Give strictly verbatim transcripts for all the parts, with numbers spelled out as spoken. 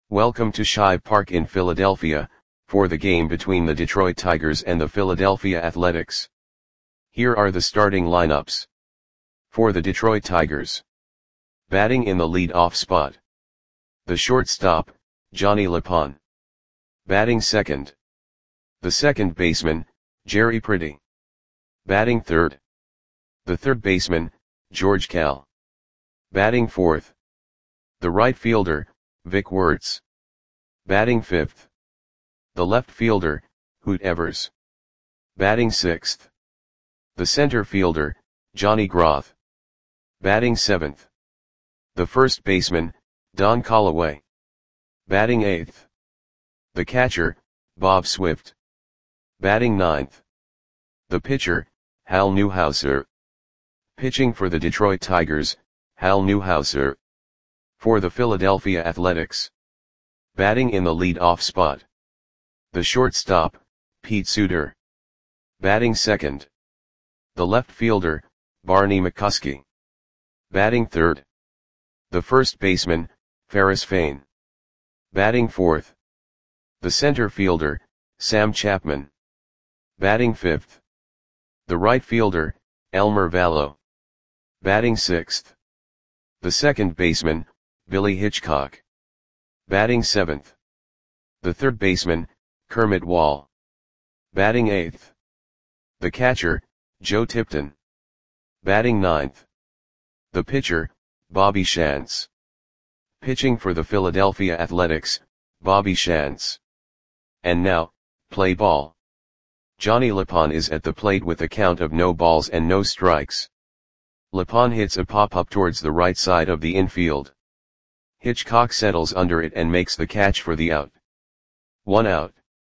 Welcome to Shibe Park in Philadelphia, for the game between the Detroit Tigers and the Philadelphia Athletics. Here are the starting lineups. For the Detroit Tigers. Batting in the lead-off spot. The shortstop, Johnny LePon. Batting second. The second baseman, Jerry Pretty. Batting third. The third baseman, George Kell. Batting fourth. The right fielder, Vic Wertz. Batting fifth. The left fielder, Hoot Evers. Batting sixth. The center fielder, Johnny Groth. Batting seventh. The first baseman, Don Callaway. Batting eighth. The catcher, Bob Swift. Batting ninth. The pitcher, Hal Newhouser. Pitching for the Detroit Tigers, Hal Newhouser. For the Philadelphia Athletics. Batting in the lead-off spot. The shortstop, Pete Suter. Batting second. The left fielder, Barney McCuskey. Batting third. The first baseman, Ferris Fain. Batting fourth. The center fielder, Sam Chapman. Batting fifth. The right fielder, Elmer Vallow. Batting sixth. The second baseman, Billy Hitchcock. Batting seventh. The third baseman, Kermit Wall. Batting eighth. The catcher, Joe Tipton. Batting ninth. The pitcher, Bobby Shantz. Pitching for the Philadelphia Athletics, Bobby Shantz. And now, play ball. Johnny LePon is at the plate with a count of no balls and no strikes. LePon hits a pop-up towards the right side of the infield. Hitchcock settles under it and makes the catch for the out. One out.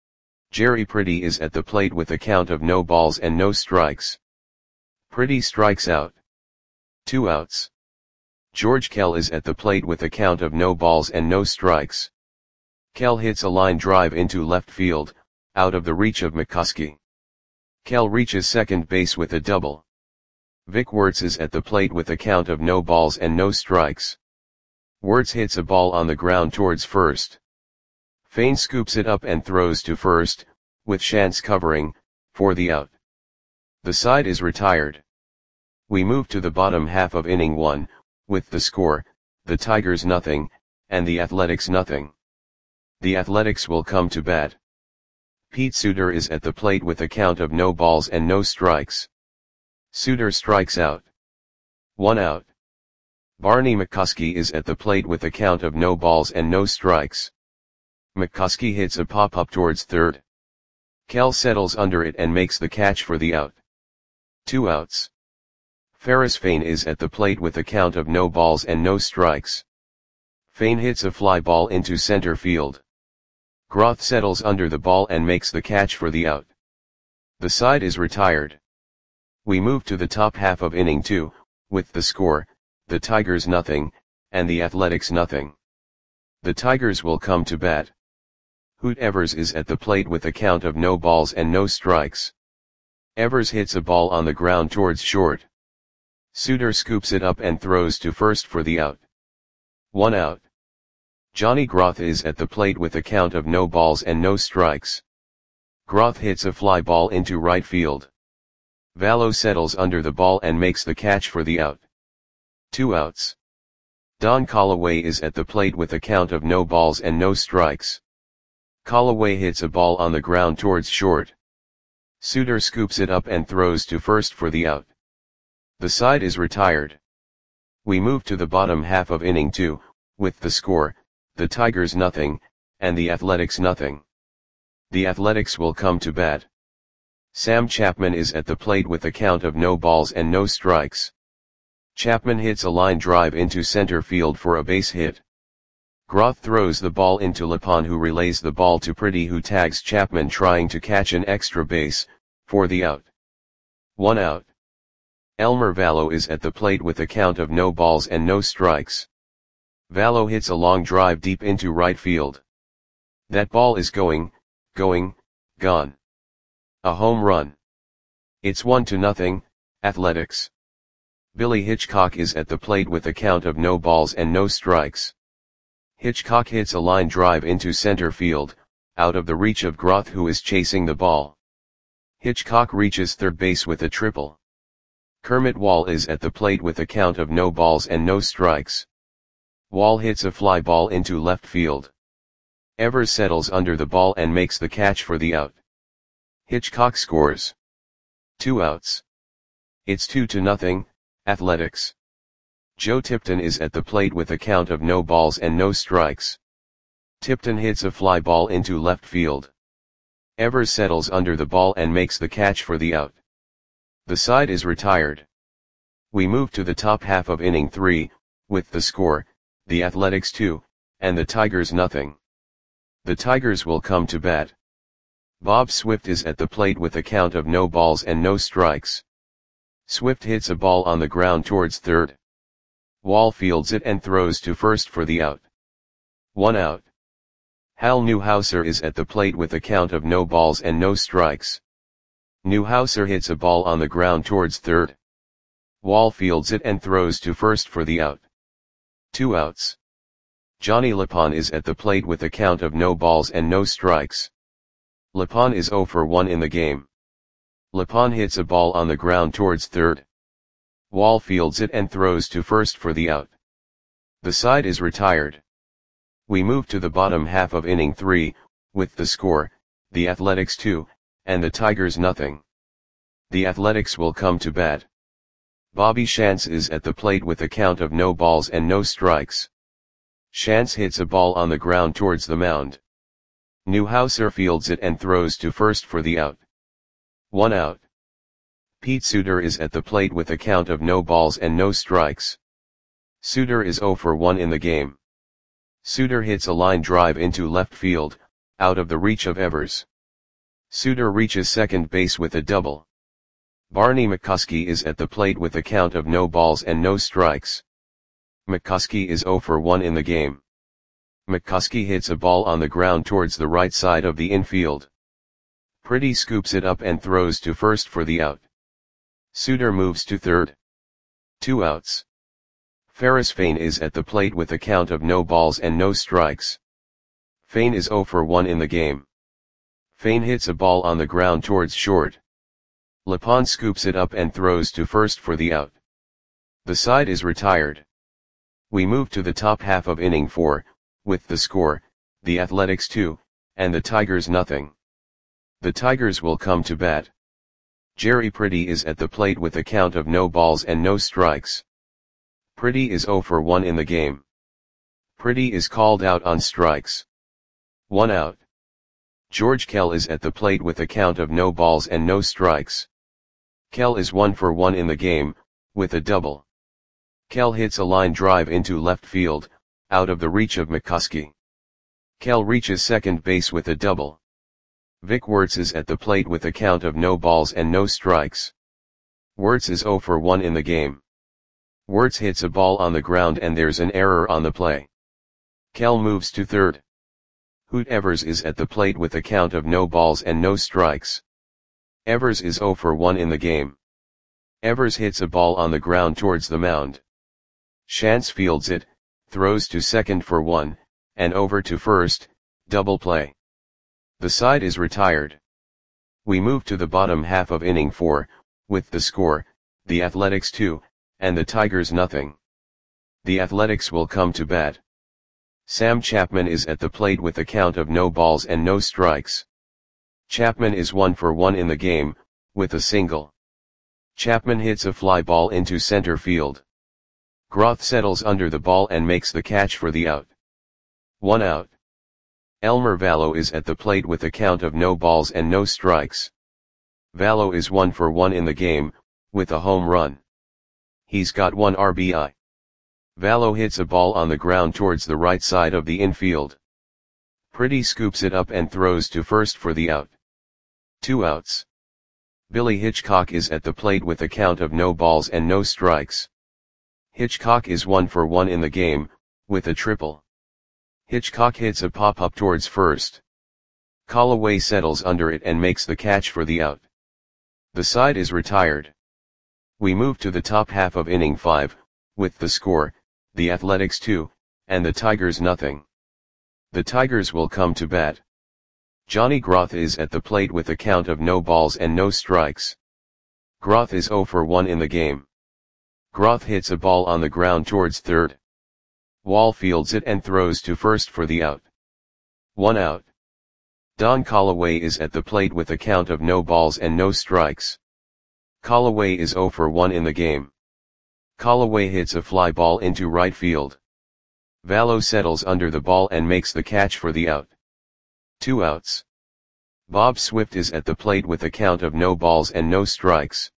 Jerry Pretty is at the plate with a count of no balls and no strikes. Pretty strikes out. Two outs. George Kell is at the plate with a count of no balls and no strikes. Kell hits a line drive into left field, out of the reach of McCuskey. Kell reaches second base with a double. Vic Wertz is at the plate with a count of no balls and no strikes. Wertz hits a ball on the ground towards first. Fain scoops it up and throws to first, with Shantz covering, for the out. The side is retired. We move to the bottom half of inning one, with the score, the Tigers nothing, and the Athletics nothing. The Athletics will come to bat. Pete Suter is at the plate with a count of no balls and no strikes. Suter strikes out. One out. Barney McCuskey is at the plate with a count of no balls and no strikes. McCuskey hits a pop-up towards third. Kell settles under it and makes the catch for the out. Two outs. Ferris Fain is at the plate with a count of no balls and no strikes. Fain hits a fly ball into center field. Groth settles under the ball and makes the catch for the out. The side is retired. We move to the top half of inning two, with the score, the Tigers nothing, and the Athletics nothing. The Tigers will come to bat. Hoot Evers is at the plate with a count of no balls and no strikes. Evers hits a ball on the ground towards short. Suter scoops it up and throws to first for the out. One out. Johnny Groth is at the plate with a count of no balls and no strikes. Groth hits a fly ball into right field. Vallow settles under the ball and makes the catch for the out. Two outs. Don Callaway is at the plate with a count of no balls and no strikes. Callaway hits a ball on the ground towards short. Suter scoops it up and throws to first for the out. The side is retired. We move to the bottom half of inning two, with the score, the Tigers nothing, and the Athletics nothing. The Athletics will come to bat. Sam Chapman is at the plate with a count of no balls and no strikes. Chapman hits a line drive into center field for a base hit. Groth throws the ball into LePon, who relays the ball to Pretty, who tags Chapman trying to catch an extra base, for the out. One out. Elmer Vallow is at the plate with a count of no balls and no strikes. Vallow hits a long drive deep into right field. That ball is going, going, gone. A home run. It's one to nothing, Athletics. Billy Hitchcock is at the plate with a count of no balls and no strikes. Hitchcock hits a line drive into center field, out of the reach of Groth, who is chasing the ball. Hitchcock reaches third base with a triple. Kermit Wall is at the plate with a count of no balls and no strikes. Wall hits a fly ball into left field. Evers settles under the ball and makes the catch for the out. Hitchcock scores. Two outs. It's two to nothing, Athletics. Joe Tipton is at the plate with a count of no balls and no strikes. Tipton hits a fly ball into left field. Evers settles under the ball and makes the catch for the out. The side is retired. We move to the top half of inning three, with the score, the Athletics two, and the Tigers nothing. The Tigers will come to bat. Bob Swift is at the plate with a count of no balls and no strikes. Swift hits a ball on the ground towards third. Wall fields it and throws to first for the out. One out. Hal Newhouser is at the plate with a count of no balls and no strikes. Newhouser hits a ball on the ground towards third. Wall fields it and throws to first for the out. Two outs. Johnny Lapon is at the plate with a count of no balls and no strikes. Lapon is oh for one in the game. Lapon hits a ball on the ground towards third. Wall fields it and throws to first for the out. The side is retired. We move to the bottom half of inning three, with the score, the Athletics two, and the Tigers nothing. The Athletics will come to bat. Bobby Shantz is at the plate with a count of no balls and no strikes. Shantz hits a ball on the ground towards the mound. Newhouser fields it and throws to first for the out. One out. Pete Suter is at the plate with a count of no balls and no strikes. Suter is oh for one in the game. Suter hits a line drive into left field, out of the reach of Evers. Suter reaches second base with a double. Barney McCuskey is at the plate with a count of no balls and no strikes. McCuskey is oh for one in the game. McCuskey hits a ball on the ground towards the right side of the infield. Pretty scoops it up and throws to first for the out. Suter moves to third. Two outs. Ferris Fain is at the plate with a count of no balls and no strikes. Fain is oh for one in the game. Fain hits a ball on the ground towards short. Lapon scoops it up and throws to first for the out. The side is retired. We move to the top half of inning four, with the score, the Athletics two, and the Tigers nothing. The Tigers will come to bat. Jerry Pretty is at the plate with a count of no balls and no strikes. Pretty is oh for one in the game. Pretty is called out on strikes. One out. George Kell is at the plate with a count of no balls and no strikes. Kell is one for one in the game, with a double. Kell hits a line drive into left field, out of the reach of McCuskey. Kell reaches second base with a double. Vic Wertz is at the plate with a count of no balls and no strikes. Wertz is oh for one in the game. Wertz hits a ball on the ground and there's an error on the play. Kell moves to third. Hoot Evers is at the plate with a count of no balls and no strikes. Evers is oh for one in the game. Evers hits a ball on the ground towards the mound. Shantz fields it, throws to second for one, and over to first, double play. The side is retired. We move to the bottom half of inning four, with the score, the Athletics two, and the Tigers nothing. The Athletics will come to bat. Sam Chapman is at the plate with a count of no balls and no strikes. Chapman is one for one in the game, with a single. Chapman hits a fly ball into center field. Groth settles under the ball and makes the catch for the out. One out. Elmer Vallow is at the plate with a count of no balls and no strikes. Vallow is one for one in the game, with a home run. He's got one R B I. Vallow hits a ball on the ground towards the right side of the infield. Pretty scoops it up and throws to first for the out. Two outs. Billy Hitchcock is at the plate with a count of no balls and no strikes. Hitchcock is one for one in the game, with a triple. Hitchcock hits a pop-up towards first. Callaway settles under it and makes the catch for the out. The side is retired. We move to the top half of inning five, with the score, the Athletics two, and the Tigers nothing. The Tigers will come to bat. Johnny Groth is at the plate with a count of no balls and no strikes. Groth is zero for one in the game. Groth hits a ball on the ground towards third. Wall fields it and throws to first for the out. One out. Don Callaway is at the plate with a count of no balls and no strikes. Callaway is zero for one in the game. Callaway hits a fly ball into right field. Vallo settles under the ball and makes the catch for the out. Two outs. Bob Swift is at the plate with a count of no balls and no strikes.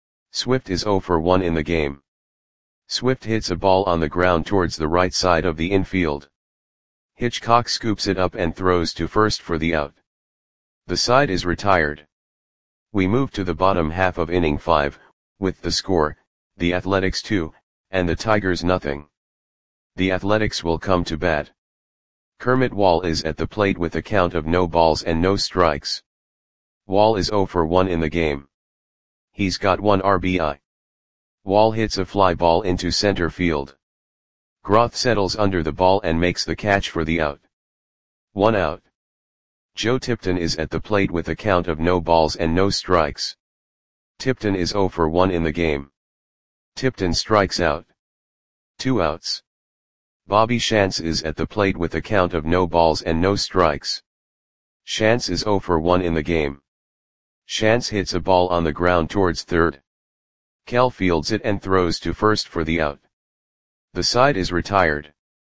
Swift is zero for one in the game. Swift hits a ball on the ground towards the right side of the infield. Hitchcock scoops it up and throws to first for the out. The side is retired. We move to the bottom half of inning five, with the score, the Athletics two, and the Tigers nothing. The Athletics will come to bat. Kermit Wall is at the plate with a count of no balls and no strikes. Wall is zero for one in the game. He's got one R B I. Wall hits a fly ball into center field. Groth settles under the ball and makes the catch for the out. One out. Joe Tipton is at the plate with a count of no balls and no strikes. Tipton is zero for one in the game. Tipton strikes out. Two outs. Bobby Shantz is at the plate with a count of no balls and no strikes. Shantz is zero for one in the game. Shantz hits a ball on the ground towards third. Kell fields it and throws to first for the out. The side is retired.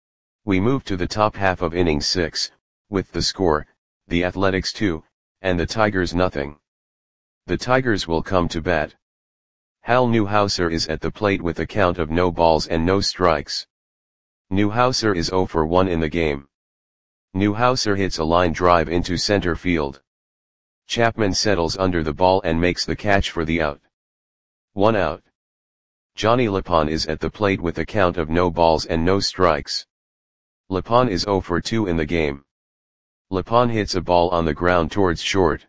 We move to the top half of inning six, with the score, the Athletics two, and the Tigers nothing. The Tigers will come to bat. Hal Newhouser is at the plate with a count of no balls and no strikes. Newhouser is zero for one in the game. Newhouser hits a line drive into center field. Chapman settles under the ball and makes the catch for the out. One out. Johnny Lapon is at the plate with a count of no balls and no strikes. Lapon is zero for two in the game. Lapon hits a ball on the ground towards short.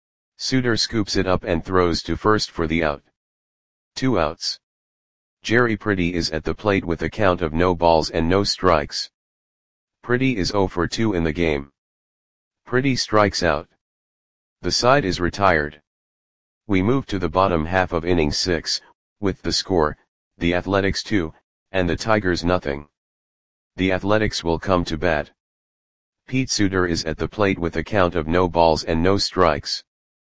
Suter scoops it up and throws to first for the out. Two outs. Jerry Pretty is at the plate with a count of no balls and no strikes. Pretty is zero for two in the game. Pretty strikes out. The side is retired. We move to the bottom half of inning six, with the score, the Athletics two, and the Tigers nothing. The Athletics will come to bat. Pete Suter is at the plate with a count of no balls and no strikes.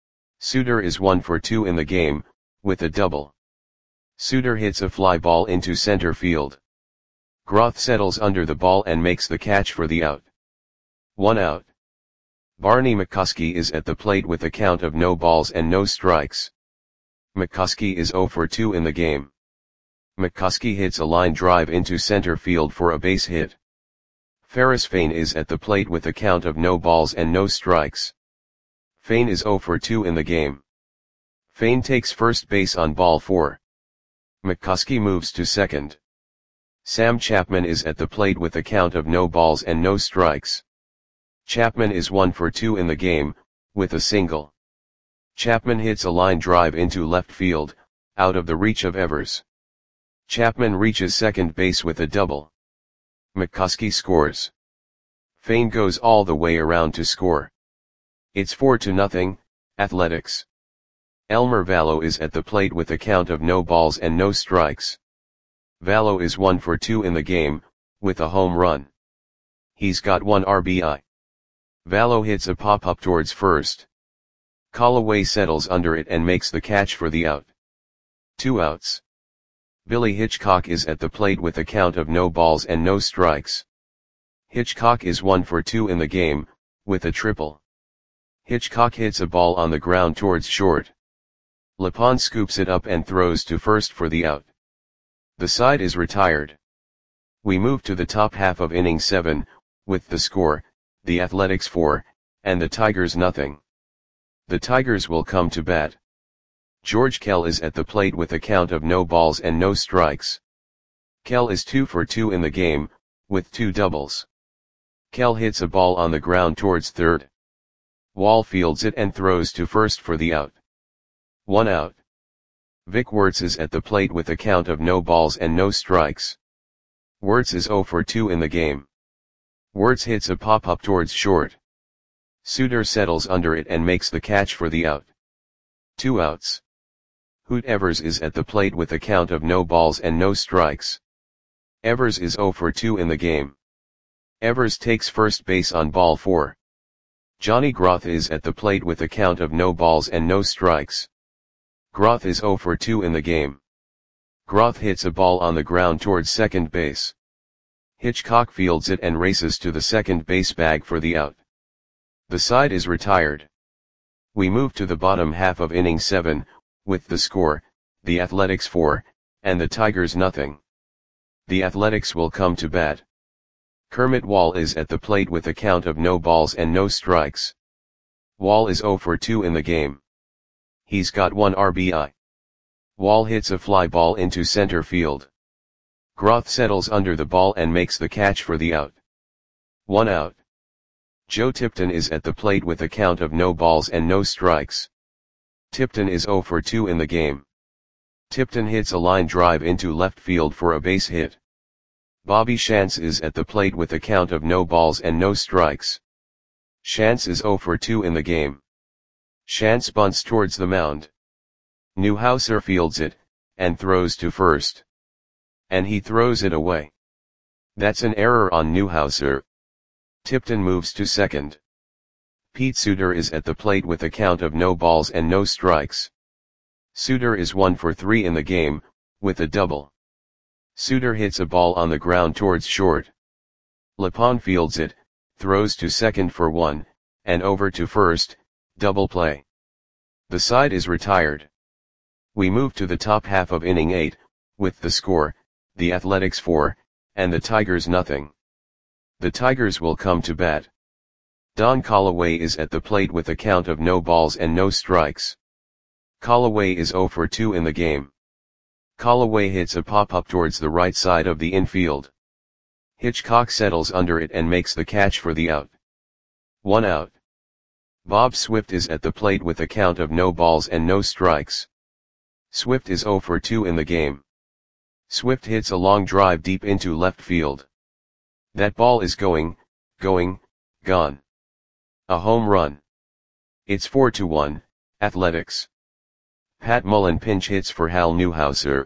Suter is one for two in the game, with a double. Suter hits a fly ball into center field. Groth settles under the ball and makes the catch for the out. One out. Barney McCuskey is at the plate with a count of no balls and no strikes. McCuskey is zero for two in the game. McCuskey hits a line drive into center field for a base hit. Ferris Fain is at the plate with a count of no balls and no strikes. Fain is zero for two in the game. Fain takes first base on ball four. McCuskey moves to second. Sam Chapman is at the plate with a count of no balls and no strikes. Chapman is one for two in the game, with a single. Chapman hits a line drive into left field, out of the reach of Evers. Chapman reaches second base with a double. McCuskey scores. Fain goes all the way around to score. It's four to nothing, Athletics. Elmer Vallo is at the plate with a count of no balls and no strikes. Vallo is one for two in the game, with a home run. He's got one R B I. Vallo hits a pop-up towards first. Callaway settles under it and makes the catch for the out. Two outs. Billy Hitchcock is at the plate with a count of no balls and no strikes. Hitchcock is one for two in the game, with a triple. Hitchcock hits a ball on the ground towards short. Lapon scoops it up and throws to first for the out. The side is retired. We move to the top half of inning seven, with the score, the Athletics four, and the Tigers nothing. The Tigers will come to bat. George Kell is at the plate with a count of no balls and no strikes. Kell is two for two in the game, with two doubles. Kell hits a ball on the ground towards third. Wall fields it and throws to first for the out. One out. Vic Wertz is at the plate with a count of no balls and no strikes. Wertz is zero for two in the game. Wirtz hits a pop-up towards short. Suter settles under it and makes the catch for the out. Two outs. Hoot Evers is at the plate with a count of no balls and no strikes. Evers is oh for two in the game. Evers takes first base on ball four. Johnny Groth is at the plate with a count of no balls and no strikes. Groth is oh for two in the game. Groth hits a ball on the ground towards second base. Hitchcock fields it and races to the second base bag for the out. The side is retired. We move to the bottom half of inning seven, with the score, the Athletics four, and the Tigers nothing. The Athletics will come to bat. Kermit Wall is at the plate with a count of no balls and no strikes. Wall is oh for two in the game. He's got one R B I. Wall hits a fly ball into center field. Groth settles under the ball and makes the catch for the out. One out. Joe Tipton is at the plate with a count of no balls and no strikes. Tipton is oh for two in the game. Tipton hits a line drive into left field for a base hit. Bobby Shantz is at the plate with a count of no balls and no strikes. Shantz is oh for two in the game. Shantz bunts towards the mound. Newhouser fields it, and throws to first. And he throws it away. That's an error on Newhouser. Tipton moves to second. Pete Suter is at the plate with a count of no balls and no strikes. Suter is one for three in the game, with a double. Suter hits a ball on the ground towards short. Lepon fields it, throws to second for one, and over to first, double play. The side is retired. We move to the top half of inning eight, with the score, the Athletics four, and the Tigers nothing. The Tigers will come to bat. Don Callaway is at the plate with a count of no balls and no strikes. Callaway is oh for two in the game. Callaway hits a pop-up towards the right side of the infield. Hitchcock settles under it and makes the catch for the out. One out. Bob Swift is at the plate with a count of no balls and no strikes. Swift is oh for two in the game. Swift hits a long drive deep into left field. That ball is going, going, gone. A home run. It's four to one, Athletics. Pat Mullen pinch hits for Hal Newhouser.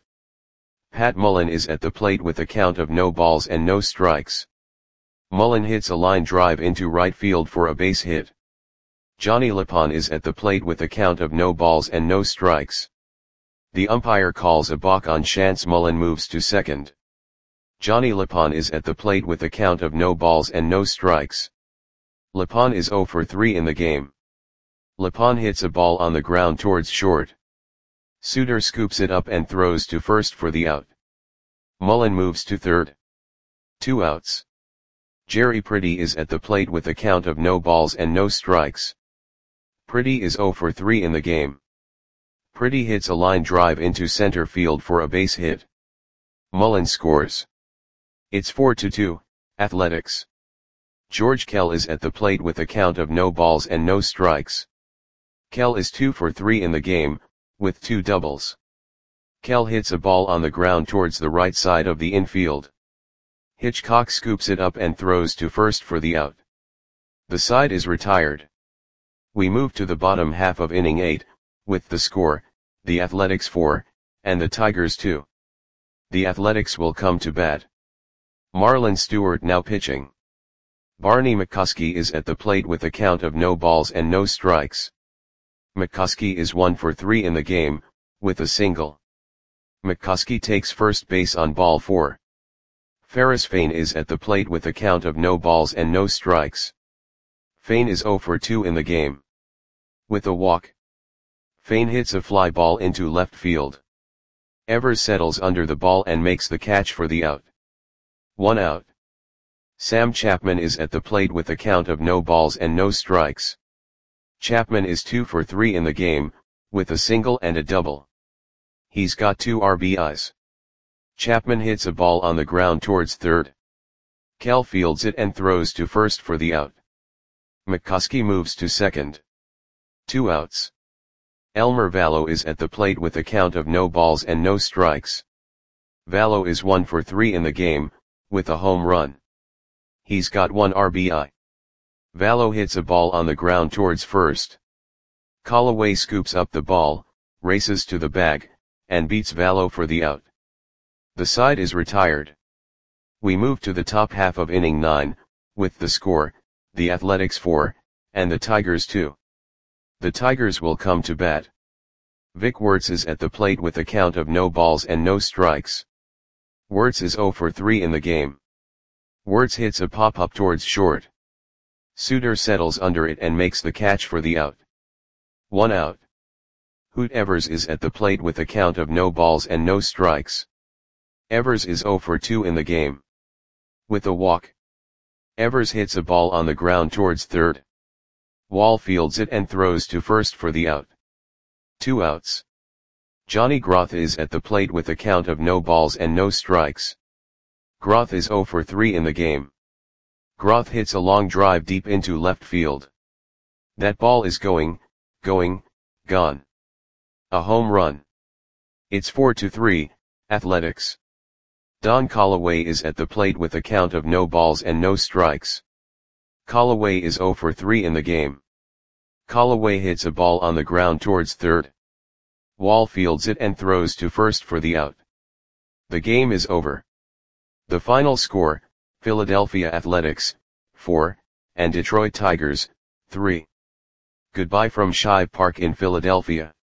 Pat Mullen is at the plate with a count of no balls and no strikes. Mullen hits a line drive into right field for a base hit. Johnny Lepon is at the plate with a count of no balls and no strikes. The umpire calls a balk on Shantz. Mullen moves to second. Johnny Lepon is at the plate with a count of no balls and no strikes. Lepon is oh for three in the game. Lepon hits a ball on the ground towards short. Suter scoops it up and throws to first for the out. Mullen moves to third. Two outs. Jerry Pretty is at the plate with a count of no balls and no strikes. Pretty is oh for three in the game. Pretty hits a line drive into center field for a base hit. Mullen scores. It's four to two, Athletics. George Kell is at the plate with a count of no balls and no strikes. Kell is two for three in the game, with two doubles. Kell hits a ball on the ground towards the right side of the infield. Hitchcock scoops it up and throws to first for the out. The side is retired. We move to the bottom half of inning eight, with the score, the Athletics four, and the Tigers two. The Athletics will come to bat. Marlon Stewart now pitching. Barney McCuskey is at the plate with a count of no balls and no strikes. McCuskey is one for three in the game, with a single. McCuskey takes first base on ball four. Ferris Fain is at the plate with a count of no balls and no strikes. Fain is oh for two in the game. With a walk. Fain hits a fly ball into left field. Evers settles under the ball and makes the catch for the out. One out. Sam Chapman is at the plate with a count of no balls and no strikes. Chapman is two for three in the game, with a single and a double. He's got two R B Is. Chapman hits a ball on the ground towards third. Kell fields it and throws to first for the out. McCuskey moves to second. Two outs. Elmer Vallow is at the plate with a count of no balls and no strikes. Vallow is one for three in the game, with a home run. he's got one R B I. Vallow hits a ball on the ground towards first. Callaway scoops up the ball, races to the bag, and beats Vallow for the out. The side is retired. We move to the top half of inning nine, with the score, the Athletics four, and the Tigers two. The Tigers will come to bat. Vic Wertz is at the plate with a count of no balls and no strikes. Wertz is oh for three in the game. Wertz hits a pop-up towards short. Suter settles under it and makes the catch for the out. One out. Hoot Evers is at the plate with a count of no balls and no strikes. Evers is oh for two in the game. With a walk. Evers hits a ball on the ground towards third. Wall fields it and throws to first for the out. Two outs. Johnny Groth is at the plate with a count of no balls and no strikes. Groth is oh for three in the game. Groth hits a long drive deep into left field. That ball is going, going, gone. A home run. It's four to three, Athletics. Don Callaway is at the plate with a count of no balls and no strikes. Callaway is oh for three in the game. Callaway hits a ball on the ground towards third. Wall fields it and throws to first for the out. The game is over. The final score, Philadelphia Athletics, four, and Detroit Tigers, three. Goodbye from Shive Park in Philadelphia.